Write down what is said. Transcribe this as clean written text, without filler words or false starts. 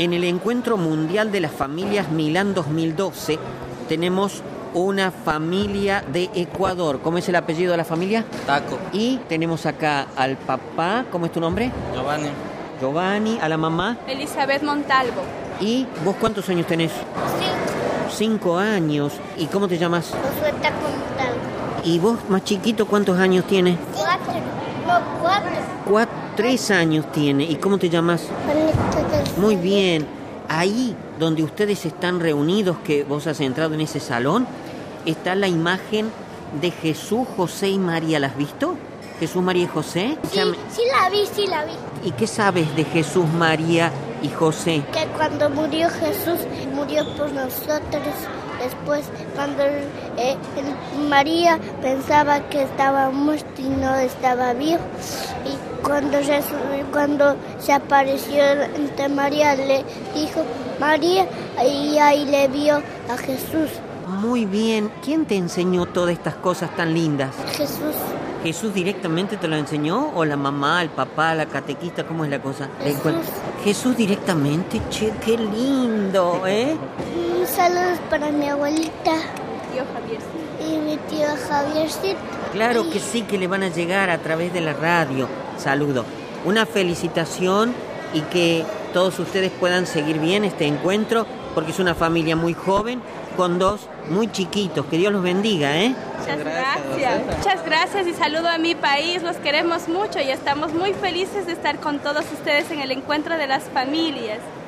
En el Encuentro Mundial de las Familias Milán 2012 tenemos una familia de Ecuador. ¿Cómo es el apellido de la familia? Taco. Y tenemos acá al papá, ¿cómo es tu nombre? Giovanni. Giovanni, a la mamá. Elizabeth Montalvo. ¿Y vos cuántos años tenés? 5 años. ¿Y cómo te llamas? Josué Taco Montalvo. ¿Y vos, más chiquito, cuántos años tienes? 4. 3 años tiene. ¿Y cómo te llamas? Muy bien. Ahí donde ustedes están reunidos, que vos has entrado en ese salón, está la imagen de Jesús, José y María. ¿La has visto? ¿Jesús, María y José? Sí la vi. ¿Y qué sabes de Jesús, María y José? Que cuando murió Jesús, murió por nosotros. Después, cuando María pensaba que estaba muerto y no estaba vivo, y cuando se apareció ante María, le dijo María, y ahí le vio a Jesús. Muy bien. ¿Quién te enseñó todas estas cosas tan lindas? Jesús. ¿Jesús directamente te lo enseñó? ¿O la mamá, el papá, la catequista? ¿Cómo es la cosa? Jesús directamente. Che, qué lindo, ¿eh? Saludos para mi abuelita. Tío Javiercito. Y mi tío Javiercito. Claro que sí, que le van a llegar a través de la radio. Saludo. Una felicitación y que todos ustedes puedan seguir bien este encuentro, porque es una familia muy joven con 2 muy chiquitos. Que Dios los bendiga, ¿eh? Muchas gracias y saludo a mi país. Los queremos mucho y estamos muy felices de estar con todos ustedes en el Encuentro de las Familias.